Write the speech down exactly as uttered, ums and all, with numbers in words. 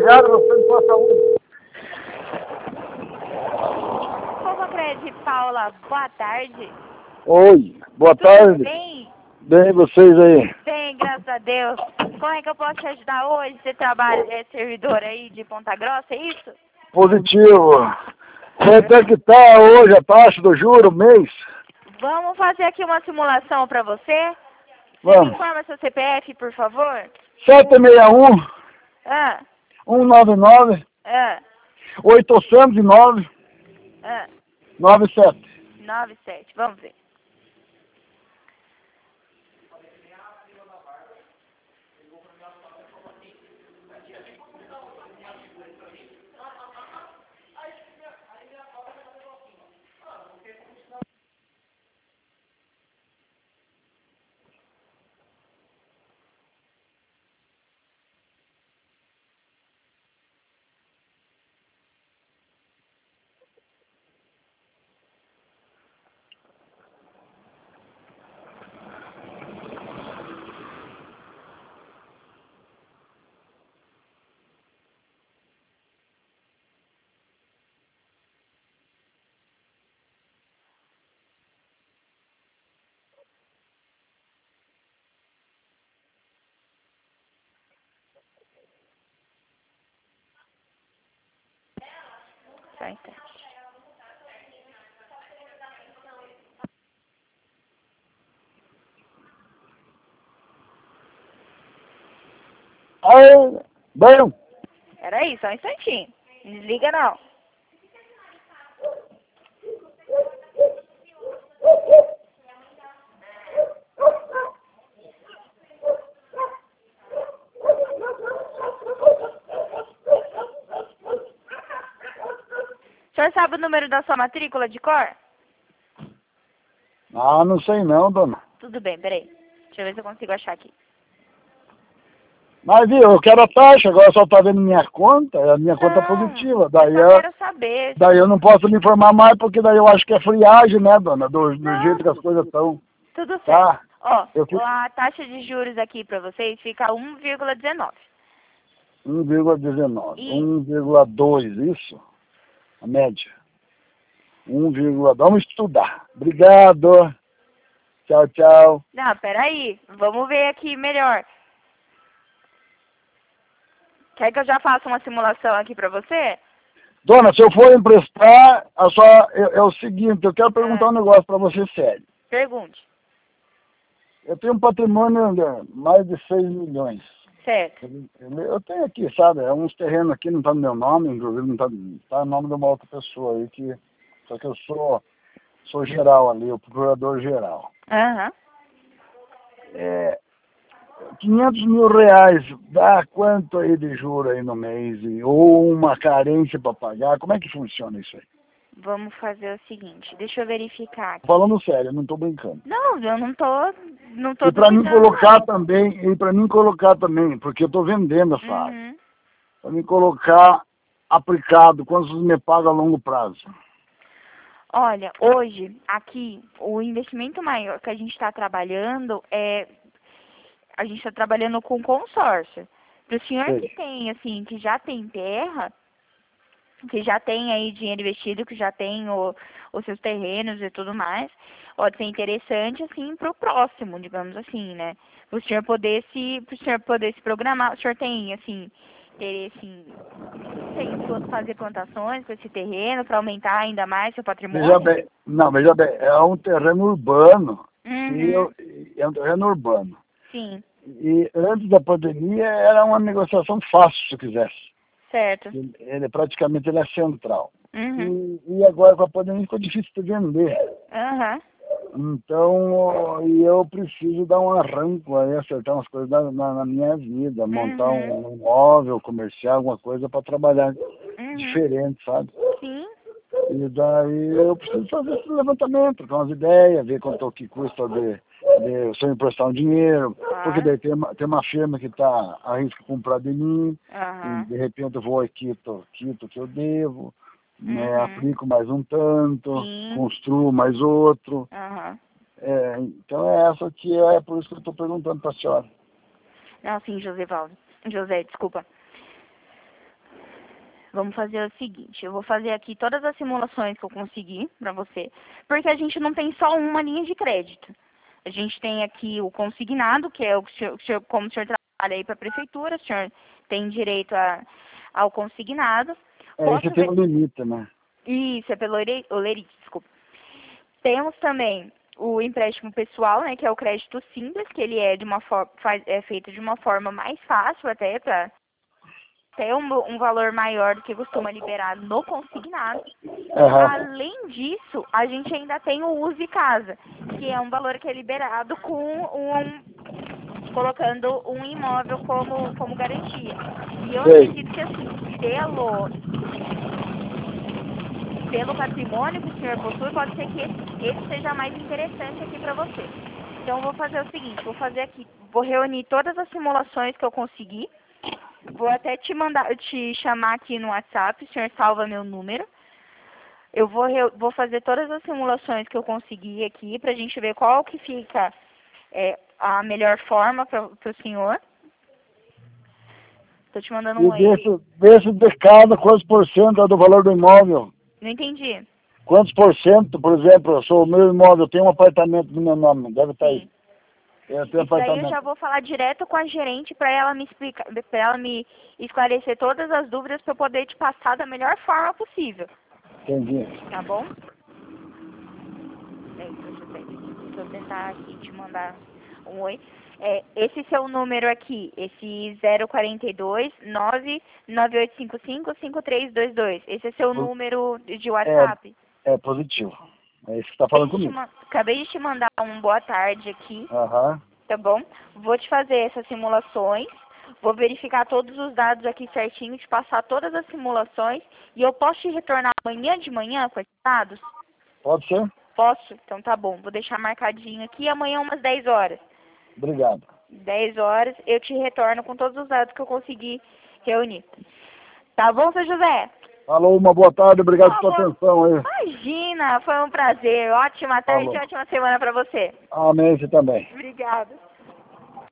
Obrigado, você pela saúde. Fofocred, Paula, boa tarde. Oi, boa Tudo tarde. bem? Bem, vocês aí? Bem, graças a Deus. Como é que eu posso te ajudar hoje? Você trabalha, é servidor aí de Ponta Grossa, é isso? Positivo. Quanto é que tá hoje a taxa do juro, mês? Vamos fazer aqui uma simulação para você? Você me Vamos. informa seu C P F, por favor? sete seis um, Ah, um nove nove, ah, oito zero nove, ah. nove sete. nove sete, vamos ver. Só um instante. Aí, bem, Peraí, só um instantinho. Não desliga não. O senhor sabe o número da sua matrícula de cor? ah, não sei não, dona. Tudo bem, peraí. Deixa eu ver se eu consigo achar aqui. Mas viu, eu quero a taxa, agora só tá vendo minha conta, a minha conta é Não, positiva. Daí eu só eu, quero saber. daí eu não posso me informar mais, porque daí eu acho que é friagem, né, dona? Do, do Não, jeito que as coisas estão. tudo certo. Tá? Ó, Eu fico a taxa de juros aqui pra vocês fica um vírgula dezenove. um vírgula dezenove, E um vírgula dois, isso? A média. um vírgula dois. Vamos estudar. Obrigado. Tchau, tchau. não, peraí, vamos ver aqui melhor. Quer que eu já faça uma simulação aqui pra você? Dona, se eu for emprestar, é, só, é, é o seguinte, eu quero perguntar Ah, um negócio para você sério. pergunte. Eu tenho um patrimônio de mais de seis milhões. Certo. Eu, eu tenho aqui, sabe, é uns terrenos aqui, não tá no meu nome, inclusive não tá, tá no nome de uma outra pessoa aí, que, só que eu sou, sou geral ali, o procurador geral. Aham. É, quinhentos mil reais, dá quanto aí de juro aí no mês? E- Ou uma carência para pagar? Como é que funciona isso aí? Vamos fazer o seguinte, deixa eu verificar aqui. Falando sério, eu não estou brincando. Não, eu não tô, não tô E para mim duvidando, colocar não. também, e para mim colocar também, porque eu estou vendendo essa área. Uhum. Para mim colocar aplicado, quanto vocês me pagam a longo prazo? Olha, hoje, aqui, o investimento maior que a gente está trabalhando é... A gente está trabalhando com consórcio. Para o senhor que Sei. tem, assim, que já tem terra, que já tem aí dinheiro investido, que já tem o, os seus terrenos e tudo mais, pode ser interessante, assim, para o próximo, digamos assim, né? Para o senhor poder se, pro senhor poder se programar. O senhor tem, assim, interesse em tem pla- fazer plantações com esse terreno para aumentar ainda mais seu Veja patrimônio? bem, não, veja bem, é um terreno urbano. E Uhum. eu, é um terreno urbano. Sim, E antes da pandemia era uma negociação fácil, se quisesse. certo. Ele, ele praticamente ele é central. Uhum. E, e agora com a pandemia ficou difícil de vender. Aham. Então, e eu preciso dar um arranco aí, acertar umas coisas na, na, na minha vida, montar Uhum. um imóvel comercial, alguma coisa para trabalhar Uhum. diferente, sabe? Sim. E daí eu preciso fazer esse levantamento, trocar umas ideias, ver quanto é o que custa de, de se eu emprestar um dinheiro, porque Claro. daí tem uma, tem uma firma que está a risco de comprar de mim, e Aham. de repente eu vou e quito, quito o que eu devo, né, Uhum. aplico mais um tanto, Sim. construo mais outro. Aham. É, então é essa que é, por isso que eu estou perguntando para a senhora. Não, sim, José Valdo. José, desculpa. vamos fazer o seguinte, eu vou fazer aqui todas as simulações que eu conseguir para você, porque a gente não tem só uma linha de crédito. A gente tem aqui o consignado, que é o que o senhor, o senhor, como o senhor trabalha aí para a prefeitura, o senhor tem direito a, ao consignado. É, Posso isso tem ver... um limite, né? Isso, é pelo Olerite, desculpa. Temos também o empréstimo pessoal, né, que é o crédito simples, que ele é, de uma for... faz... é feito de uma forma mais fácil até para ter um, um valor maior do que costuma liberar no consignado. Uhum. Além disso, a gente ainda tem o Use Casa, que é um valor que é liberado com um, colocando um imóvel como, como garantia. E eu Sei. acredito que assim, pelo, pelo patrimônio que o senhor possui, pode ser que esse, esse seja mais interessante aqui para você. Então, eu vou fazer o seguinte, vou fazer aqui, vou reunir todas as simulações que eu conseguir. Vou até te mandar, te chamar aqui no WhatsApp, o senhor salva meu número. Eu vou, vou fazer todas as simulações que eu conseguir aqui pra gente ver qual que fica é, a melhor forma para o senhor. Tô te mandando um E oi. desse, desse de cada, quantos por cento é do valor do imóvel? Não entendi. Quantos por cento, por exemplo, eu sou o meu imóvel, eu tenho um apartamento no meu nome, deve estar aí. Sim. Eu tenho Isso daí eu apartamento. já vou falar direto com a gerente para ela me explicar, para ela me esclarecer todas as dúvidas para eu poder te passar da melhor forma possível. Entendi. Tá bom? É, deixa eu, deixa eu tentar aqui te mandar um oi. É, esse seu número aqui, esse zero quatro dois, nove nove oito cinco cinco, cinco três dois dois, esse é seu número de WhatsApp? É, é positivo. É isso que está falando comigo. Acabei de te mandar um boa tarde aqui, Aham. tá bom? Vou te fazer essas simulações, vou verificar todos os dados aqui certinho, te passar todas as simulações e eu posso te retornar amanhã de manhã com esses dados? Pode ser? Posso? Então tá bom, vou deixar marcadinho aqui amanhã umas dez horas. Obrigado. dez horas eu te retorno com todos os dados que eu consegui reunir. Tá bom, seu José? Falou, uma boa tarde, obrigado pela Falou. atenção aí. Imagina, foi um prazer. Ótima tarde Falou. e ótima semana pra você. Amém, você também. Obrigada.